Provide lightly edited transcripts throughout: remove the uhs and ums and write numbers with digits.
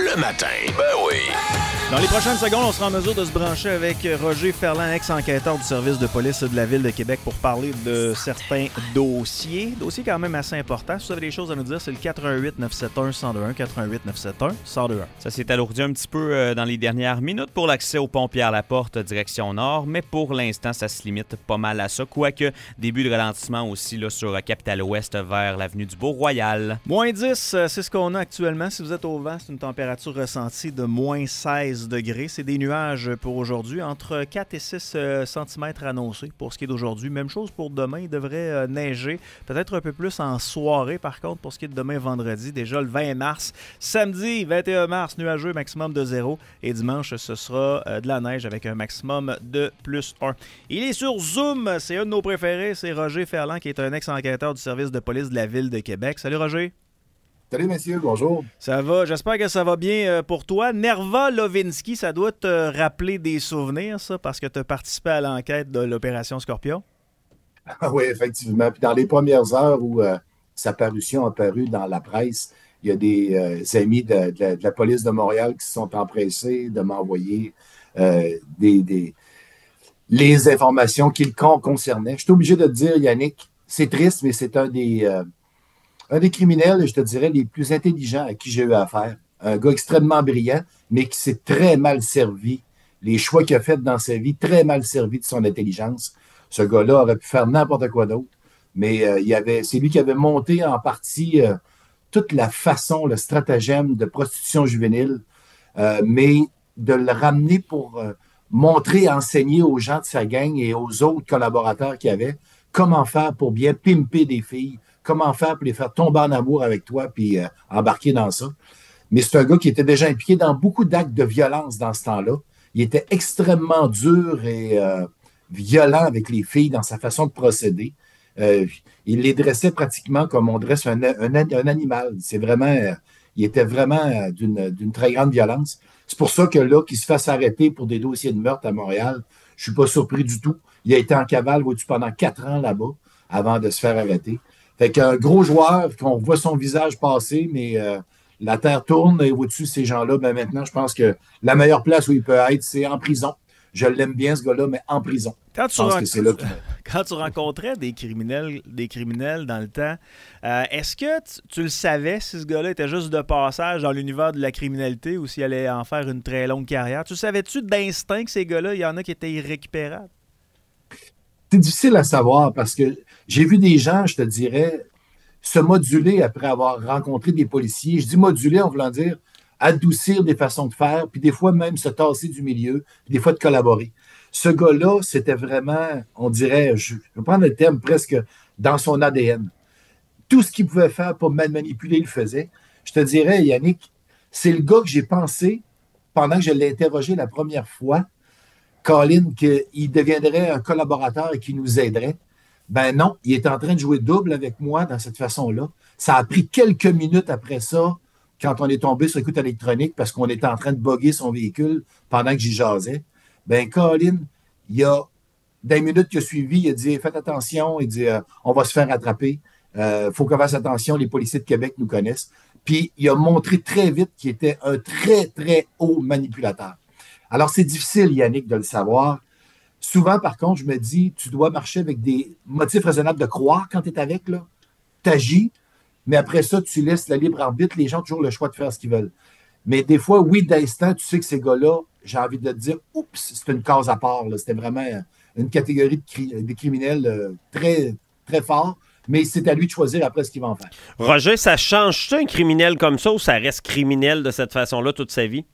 le matin. Ben oui. Dans les prochaines secondes, on sera en mesure de se brancher avec Roger Ferland, ex-enquêteur du service de police de la Ville de Québec, pour parler de certains dossiers. Dossiers quand même assez importants. Si vous avez des choses à nous dire, c'est le 88-971-1021, 88-971-1021. Ça s'est alourdi un petit peu dans les dernières minutes pour l'accès au pont Pierre-Laporte, direction nord, mais pour l'instant, ça se limite pas mal à ça. Quoique, début de ralentissement aussi là, sur Capitale-Ouest vers l'avenue du Beau-Royal. Moins 10, c'est ce qu'on a actuellement. Si vous êtes au vent, c'est une température ressentie de moins 16 degrés. C'est des nuages pour aujourd'hui, entre 4 et 6 cm annoncés pour ce qui est d'aujourd'hui. Même chose pour demain, il devrait neiger, peut-être un peu plus en soirée par contre pour ce qui est de demain vendredi, déjà le 20 mars. Samedi, 21 mars, nuageux, maximum de 0. Et dimanche, ce sera de la neige avec un maximum de plus 1. Il est sur Zoom, c'est un de nos préférés, c'est Roger Ferland qui est un ex-enquêteur du service de police de la Ville de Québec. Salut Roger. Salut messieurs, bonjour. Ça va, j'espère que ça va bien pour toi. Nerva Lovinsky, ça doit te rappeler des souvenirs, ça, parce que tu as participé à l'enquête de l'opération Scorpion? Ah oui, effectivement. Puis dans les premières heures où sa parution a paru dans la presse, il y a des amis de la police de Montréal qui se sont empressés de m'envoyer les informations qui le concernaient. Je suis obligé de te dire, Yannick, c'est triste, mais c'est un des criminels, je te dirais, les plus intelligents à qui j'ai eu affaire. Un gars extrêmement brillant, mais qui s'est très mal servi. Les choix qu'il a faits dans sa vie, très mal servi de son intelligence. Ce gars-là aurait pu faire n'importe quoi d'autre. Mais c'est lui qui avait monté en partie toute la façon, le stratagème de prostitution juvénile, mais de le ramener pour montrer, enseigner aux gens de sa gang et aux autres collaborateurs qu'il y avait comment faire pour bien pimper des filles, comment faire pour les faire tomber en amour avec toi puis embarquer dans ça. Mais c'est un gars qui était déjà impliqué dans beaucoup d'actes de violence dans ce temps-là. Il était extrêmement dur et violent avec les filles dans sa façon de procéder. Il les dressait pratiquement comme on dresse un animal. Il était vraiment d'une très grande violence. C'est pour ça que là, qu'il se fasse arrêter pour des dossiers de meurtre à Montréal, je suis pas surpris du tout. Il a été en cavale, vois-tu, pendant 4 ans là-bas avant de se faire arrêter. Fait qu'un gros joueur, qu'on voit son visage passer, mais la terre tourne et vois-tu, ces gens-là, ben maintenant, je pense que la meilleure place où il peut être, c'est en prison. Je l'aime bien, ce gars-là, mais en prison. Quand tu rencontrais des criminels dans le temps, est-ce que tu le savais si ce gars-là était juste de passage dans l'univers de la criminalité ou s'il allait en faire une très longue carrière? Tu savais-tu d'instinct que ces gars-là, il y en a qui étaient irrécupérables? C'est difficile à savoir parce que j'ai vu des gens, je te dirais, se moduler après avoir rencontré des policiers. Je dis moduler en voulant dire adoucir des façons de faire, puis des fois même se tasser du milieu, puis des fois de collaborer. Ce gars-là, c'était vraiment, on dirait, je vais prendre le terme presque dans son ADN. Tout ce qu'il pouvait faire pour manipuler, il le faisait. Je te dirais, Yannick, c'est le gars que j'ai pensé, pendant que je l'ai interrogé la première fois, Colin, qu'il deviendrait un collaborateur et qu'il nous aiderait. Ben non, il est en train de jouer double avec moi dans cette façon-là. Ça a pris quelques minutes après ça, quand on est tombé sur écoute électronique parce qu'on était en train de bugger son véhicule pendant que j'y jasais. Ben Colin, il y a des minutes qui a suivi, il a dit « Faites attention », il dit « On va se faire attraper, faut qu'on fasse attention, les policiers de Québec nous connaissent ». Puis il a montré très vite qu'il était un très, très haut manipulateur. Alors, c'est difficile, Yannick, de le savoir. Souvent, par contre, je me dis, tu dois marcher avec des motifs raisonnables de croire quand tu es avec, là. Tu agis, mais après ça, tu laisses la libre arbitre. Les gens ont toujours le choix de faire ce qu'ils veulent. Mais des fois, oui, d'instant, tu sais que ces gars-là, j'ai envie de te dire, oups, c'est une case à part, là. C'était vraiment une catégorie de criminels très, très forts. Mais c'est à lui de choisir après ce qu'il va en faire. Roger, ça change-tu un criminel comme ça ou ça reste criminel de cette façon-là toute sa vie?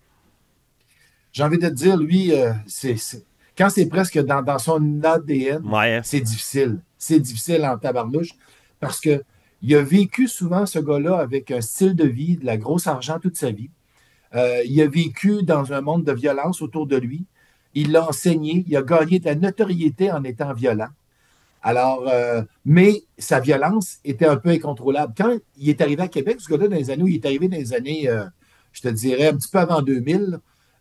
J'ai envie de te dire, lui, quand c'est presque dans son ADN, ouais. C'est difficile. C'est difficile en tabarnouche parce qu'il a vécu souvent, ce gars-là, avec un style de vie, de la grosse argent toute sa vie. Il a vécu dans un monde de violence autour de lui. Il l'a enseigné. Il a gagné de la notoriété en étant violent. Alors, mais sa violence était un peu incontrôlable. Quand il est arrivé à Québec, ce gars-là, dans les années où il est arrivé dans les années, je te dirais, un petit peu avant 2000,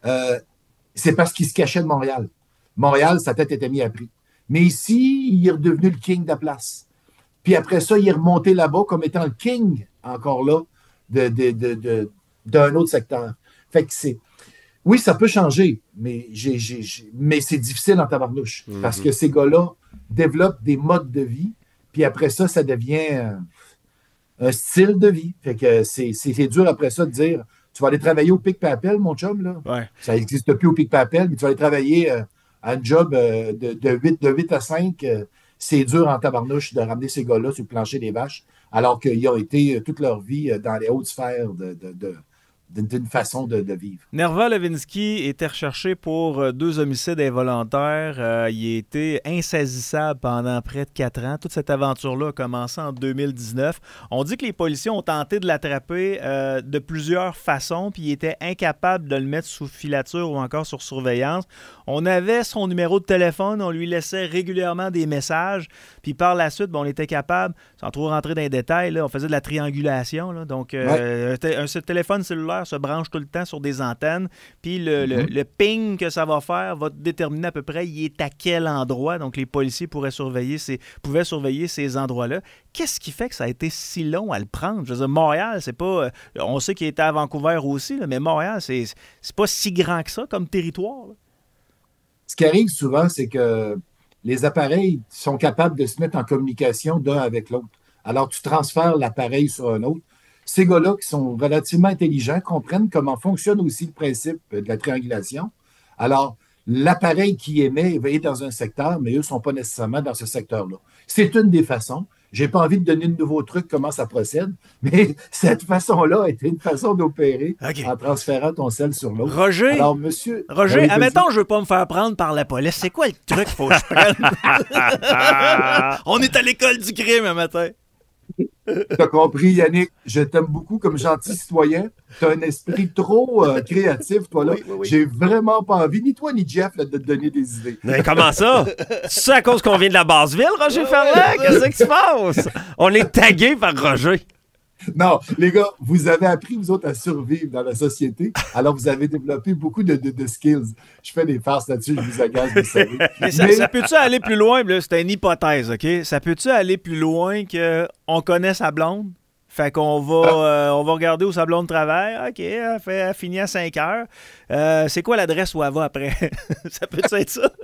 c'est parce qu'il se cachait de Montréal. Montréal, sa tête était mise à prix. Mais ici, il est redevenu le king de la place. Puis après ça, il est remonté là-bas comme étant le king, encore là, d'un autre secteur. Fait que oui, ça peut changer, mais, mais c'est difficile en tabarnouche. Parce que ces gars-là développent des modes de vie, puis après ça, ça devient un style de vie. Fait que c'est dur après ça de dire tu vas aller travailler au Pic-Papel, mon chum, là. Ouais. Ça n'existe plus au Pic-Papel, mais tu vas aller travailler à un job de 8 à 5. C'est dur en tabarnouche de ramener ces gars-là sur le plancher des vaches, alors qu'ils ont été toute leur vie dans les hautes sphères d'une façon de vivre. Nerva Levinsky était recherché pour 2 homicides involontaires. Il a été insaisissable pendant près de 4 ans. Toute cette aventure-là a commencé en 2019. On dit que les policiers ont tenté de l'attraper de plusieurs façons, puis il était incapable de le mettre sous filature ou encore sur surveillance. On avait son numéro de téléphone, on lui laissait régulièrement des messages, puis par la suite, on était capable, sans trop rentrer dans les détails, là, on faisait de la triangulation. Là, donc, un téléphone cellulaire se branche tout le temps sur des antennes, puis le ping que ça va faire va déterminer à peu près il est à quel endroit. Donc, les policiers pouvaient surveiller ces endroits-là. Qu'est-ce qui fait que ça a été si long à le prendre? Je veux dire, Montréal, c'est pas... on sait qu'il était à Vancouver aussi, là, mais Montréal, c'est pas si grand que ça comme territoire. Là. Ce qui arrive souvent, c'est que les appareils sont capables de se mettre en communication d'un avec l'autre. Alors, tu transfères l'appareil sur un autre. Ces gars-là, qui sont relativement intelligents, comprennent comment fonctionne aussi le principe de la triangulation. Alors, l'appareil qui émet va être dans un secteur, mais eux ne sont pas nécessairement dans ce secteur-là. C'est une des façons. Je n'ai pas envie de donner de nouveaux trucs, comment ça procède, mais cette façon-là était une façon d'opérer en transférant ton sel sur l'autre. Roger, alors, monsieur, admettons, je ne veux pas me faire prendre par la police. C'est quoi le truc qu'il faut que je prenne? On est à l'école du crime un matin. T'as compris, Yannick, je t'aime beaucoup comme gentil citoyen. T'as un esprit trop créatif, toi, là. Oui. J'ai vraiment pas envie, ni toi ni Jeff, là, de te donner des idées. Mais comment ça? C'est à cause qu'on vient de la Basse-Ville, Roger Ferland? Qu'est-ce qui se passe? On est tagué par Roger. Non, les gars, vous avez appris, vous autres, à survivre dans la société. Alors, vous avez développé beaucoup de skills. Je fais des farces là-dessus, je vous agace, vous savez. Mais ça peut-tu aller plus loin? C'est une hypothèse, OK? Ça peut-tu aller plus loin qu'on connaît sa blonde? Fait qu'on va, on va regarder où sa blonde travaille. OK, elle finit à 5 heures. C'est quoi l'adresse où elle va après? Ça peut-tu être ça?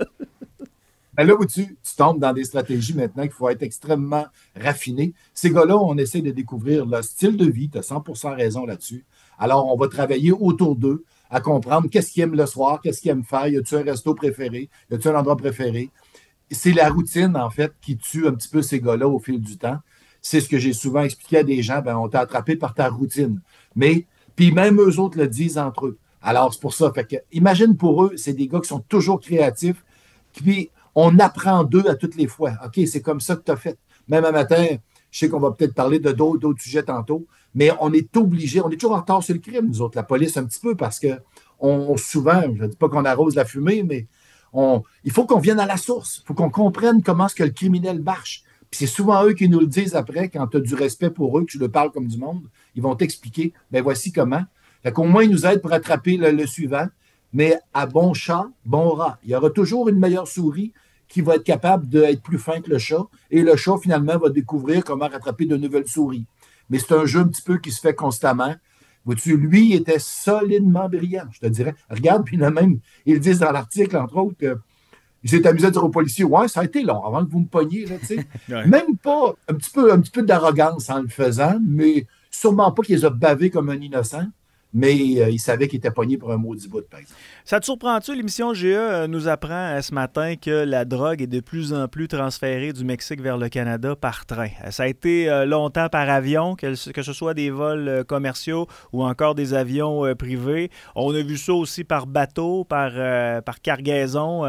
Ben là où tu tombes dans des stratégies maintenant qu'il faut être extrêmement raffiné. Ces gars-là, on essaie de découvrir leur style de vie. Tu as 100% raison là-dessus. Alors, on va travailler autour d'eux à comprendre qu'est-ce qu'ils aiment le soir, qu'est-ce qu'ils aiment faire. Y a-tu un resto préféré? Y a-tu un endroit préféré? C'est la routine, en fait, qui tue un petit peu ces gars-là au fil du temps. C'est ce que j'ai souvent expliqué à des gens. Ben, on t'a attrapé par ta routine. Mais, puis même eux autres le disent entre eux. Alors, c'est pour ça. Fait que, imagine pour eux, c'est des gars qui sont toujours créatifs. Puis, on apprend d'eux à toutes les fois. OK, c'est comme ça que tu as fait. Même un matin, je sais qu'on va peut-être parler de d'autres sujets tantôt, mais on est obligé, on est toujours en retard sur le crime, nous autres, la police un petit peu, parce que souvent, je ne dis pas qu'on arrose la fumée, mais il faut qu'on vienne à la source. Il faut qu'on comprenne comment est-ce que le criminel marche. Puis c'est souvent eux qui nous le disent après, quand tu as du respect pour eux, que tu leur parles comme du monde, ils vont t'expliquer, ben voici comment. Fait qu'au moins, ils nous aident pour attraper le suivant. Mais à bon chat, bon rat. Il y aura toujours une meilleure souris qui va être capable d'être plus fin que le chat. Et le chat, finalement, va découvrir comment rattraper de nouvelles souris. Mais c'est un jeu un petit peu qui se fait constamment. Vois-tu, lui, il était solidement brillant, je te dirais. Regarde, puis là même, ils disent dans l'article, entre autres, qu'il s'est amusé à dire aux policiers, ouais, ça a été long avant que vous me pogniez, là, tu sais. Ouais. Même pas un petit peu d'arrogance en le faisant, mais sûrement pas qu'il les a bavés comme un innocent. Mais il savait qu'il était pogné pour un maudit bout, par exemple. Ça te surprend-tu? L'émission GE nous apprend ce matin que la drogue est de plus en plus transférée du Mexique vers le Canada par train. Ça a été longtemps par avion, que ce soit des vols commerciaux ou encore des avions privés. On a vu ça aussi par bateau, par cargaison.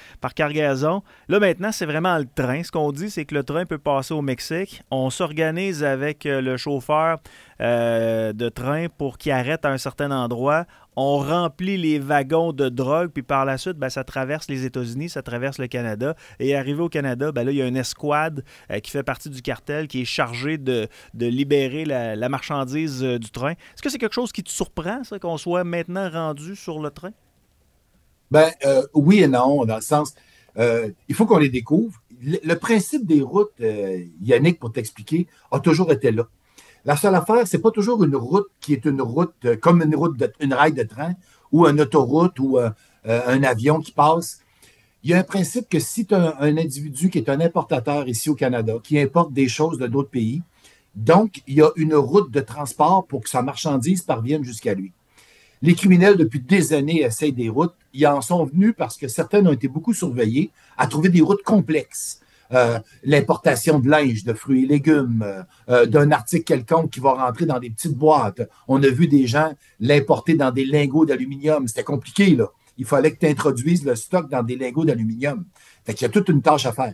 Là, maintenant, c'est vraiment le train. Ce qu'on dit, c'est que le train peut passer au Mexique. On s'organise avec le chauffeur de train pour qu'il arrête à un certain endroit. On remplit les wagons de drogue, puis par la suite, ben, ça traverse les États-Unis, ça traverse le Canada. Et arrivé au Canada, ben, là, il y a une escouade qui fait partie du cartel qui est chargée de libérer la marchandise du train. Est-ce que c'est quelque chose qui te surprend, ça, qu'on soit maintenant rendu sur le train? Ben, oui et non, dans le sens, il faut qu'on les découvre. Le principe des routes, Yannick, pour t'expliquer, a toujours été là. La seule affaire, c'est pas toujours une route qui est une route comme une rail de train ou une autoroute ou un avion qui passe. Il y a un principe que si tu as un individu qui est un importateur ici au Canada, qui importe des choses de d'autres pays, donc il y a une route de transport pour que sa marchandise parvienne jusqu'à lui. Les criminels, depuis des années, essayent des routes. Ils en sont venus parce que certaines ont été beaucoup surveillées à trouver des routes complexes. L'importation de linge, de fruits et légumes, d'un article quelconque qui va rentrer dans des petites boîtes. On a vu des gens l'importer dans des lingots d'aluminium. C'était compliqué, là. Il fallait que tu introduises le stock dans des lingots d'aluminium. Fait qu'il y a toute une tâche à faire.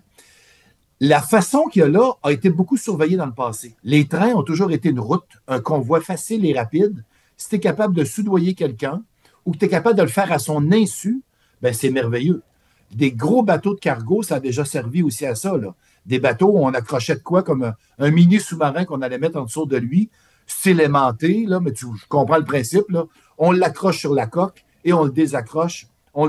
La façon qu'il y a là a été beaucoup surveillée dans le passé. Les trains ont toujours été une route, un convoi facile et rapide. Si tu es capable de soudoyer quelqu'un ou que tu es capable de le faire à son insu, ben c'est merveilleux. Des gros bateaux de cargo, ça a déjà servi aussi à ça, là. Des bateaux où on accrochait de quoi comme un mini sous-marin qu'on allait mettre en dessous de lui, style aimanté, là, mais je comprends le principe, là. On l'accroche sur la coque et on le désaccroche.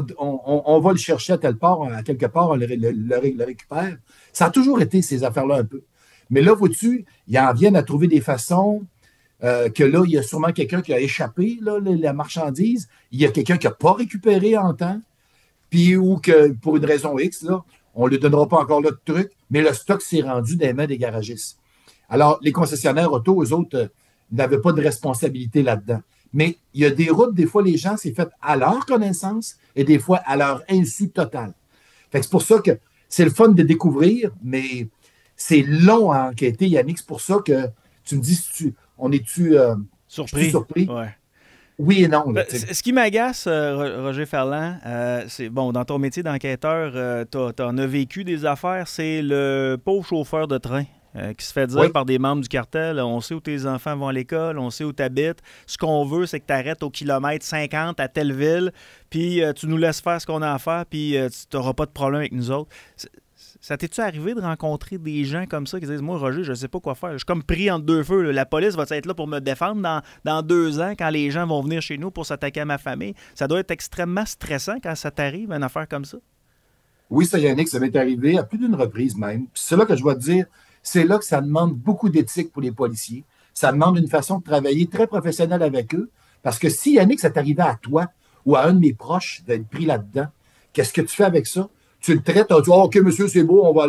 On va le chercher à quelque part, on le récupère. Ça a toujours été ces affaires-là un peu. Mais là, vois-tu, ils en viennent à trouver des façons que là, il y a sûrement quelqu'un qui a échappé là, la marchandise. Il y a quelqu'un qui n'a pas récupéré en temps. Puis ou que pour une raison X, là, on ne lui donnera pas encore l'autre truc, mais le stock s'est rendu dans les mains des garagistes. Alors, les concessionnaires auto, eux autres, n'avaient pas de responsabilité là-dedans. Mais il y a des routes, des fois, les gens, c'est fait à leur connaissance et des fois à leur insu total. Fait que c'est pour ça que c'est le fun de découvrir, mais c'est long à enquêter, Yannick. C'est pour ça que tu me dis, on est-tu surpris? Ouais. Oui et non. Là, ce qui m'agace, Roger Ferland, c'est bon, dans ton métier d'enquêteur, tu en as vécu des affaires, c'est le pauvre chauffeur de train qui se fait dire par des membres du cartel, on sait où tes enfants vont à l'école, on sait où tu habites, ce qu'on veut, c'est que tu arrêtes au kilomètre 50 à telle ville, puis tu nous laisses faire ce qu'on a à faire, puis tu n'auras pas de problème avec nous autres. Ça t'es-tu arrivé de rencontrer des gens comme ça qui disent « Moi, Roger, je ne sais pas quoi faire. Je suis comme pris entre deux feux. Là. La police va être là pour me défendre dans 2 ans quand les gens vont venir chez nous pour s'attaquer à ma famille. » Ça doit être extrêmement stressant quand ça t'arrive, une affaire comme ça. Oui, ça, Yannick, ça m'est arrivé à plus d'une reprise même. Puis c'est là que je vais te dire, c'est là que ça demande beaucoup d'éthique pour les policiers. Ça demande une façon de travailler très professionnelle avec eux. Parce que si, Yannick, ça t'arrivait à toi ou à un de mes proches d'être pris là-dedans, qu'est-ce que tu fais avec ça? Tu le traites, tu dis, OK, monsieur, c'est beau, on va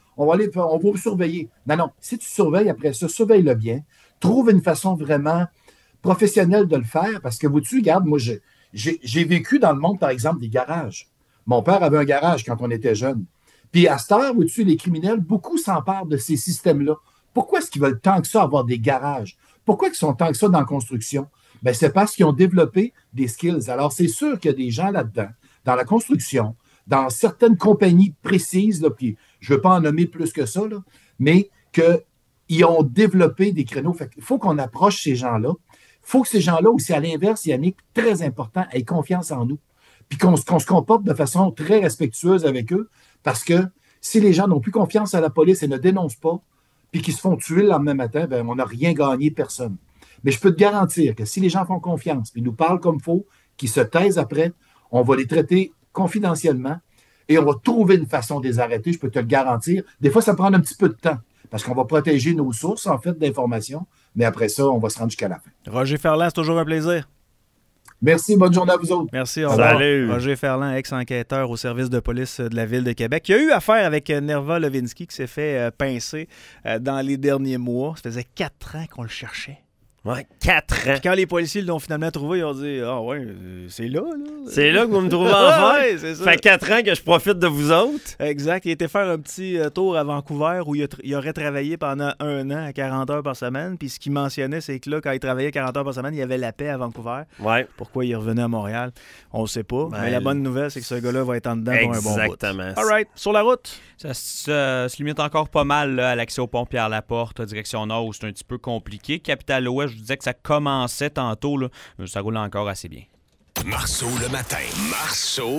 vous surveiller. Non. Si tu surveilles après ça, surveille-le bien. Trouve une façon vraiment professionnelle de le faire parce que, vous-tu, regarde, moi, j'ai vécu dans le monde, par exemple, des garages. Mon père avait un garage quand on était jeune. Puis à cette heure, vois-tu, les criminels, beaucoup s'emparent de ces systèmes-là. Pourquoi est-ce qu'ils veulent tant que ça avoir des garages? Pourquoi ils sont tant que ça dans la construction? Bien, c'est parce qu'ils ont développé des skills. Alors, c'est sûr qu'il y a des gens là-dedans, dans la construction, dans certaines compagnies précises, là, puis je ne veux pas en nommer plus que ça, là, mais qu'ils ont développé des créneaux. Fait qu'il faut qu'on approche ces gens-là. Il faut que ces gens-là, aussi à l'inverse, Yannick, très important, aient confiance en nous. Puis qu'on se comporte de façon très respectueuse avec eux, parce que si les gens n'ont plus confiance à la police et ne dénoncent pas, puis qu'ils se font tuer le lendemain matin, bien, on n'a rien gagné, personne. Mais je peux te garantir que si les gens font confiance, puis nous parlent comme il faut, qu'ils se taisent après, on va les traiter confidentiellement et on va trouver une façon de les arrêter, je peux te le garantir. Des fois, ça prend un petit peu de temps parce qu'on va protéger nos sources, en fait, d'informations, mais après ça, on va se rendre jusqu'à la fin. Roger Ferland, c'est toujours un plaisir. Merci, bonne journée à vous autres. Merci, au revoir. Salut. Roger Ferland, ex-enquêteur au service de police de la Ville de Québec, qui a eu affaire avec Nerva Levinsky, qui s'est fait pincer dans les derniers mois. Ça faisait 4 ans qu'on le cherchait. Ouais, 4 ans. Puis quand les policiers l'ont finalement trouvé, ils ont dit « Ah ouais, c'est là, là. » C'est là que vous me trouvez enfin. Ouais, c'est ça. Ça fait 4 ans que je profite de vous autres. Exact. Il était faire un petit tour à Vancouver où il aurait travaillé pendant 1 an à 40 heures par semaine. Puis ce qu'il mentionnait, c'est que là, quand il travaillait 40 heures par semaine, il y avait la paix à Vancouver. Ouais. Pourquoi il revenait à Montréal, on ne sait pas. Mais la bonne nouvelle, c'est que ce gars-là va être en dedans pour un bon bout. Exactement. All right. Sur la route. Ça se limite encore pas mal là, à l'accès au pont Pierre-Laporte, direction nord, où c'est un petit peu compliqué. Capitale-Ouest, je vous disais que ça commençait tantôt. Là. Ça roule encore assez bien. Marceau le matin. Marceau